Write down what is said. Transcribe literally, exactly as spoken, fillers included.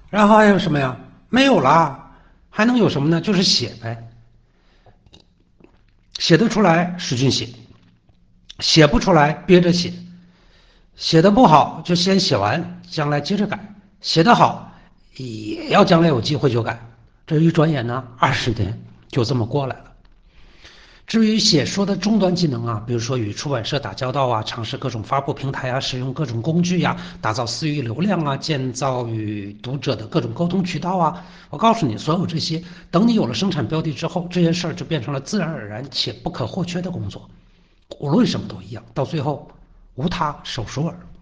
然后还有什么呀？没有啦，还能有什么呢？就是写呗，写得出来使劲写，写不出来憋着写，写的不好就先写完，将来接着改；写得好，也要将来有机会就改。这一转眼呢，二十年就这么过来了。至于写说的终端技能啊，比如说与出版社打交道啊，尝试各种发布平台啊，使用各种工具呀，打造私域流量啊，建造与读者的各种沟通渠道啊，我告诉你，所有这些，等你有了生产标的之后，这件事儿就变成了自然而然且不可或缺的工作。无论什么都一样，到最后无他手熟尔。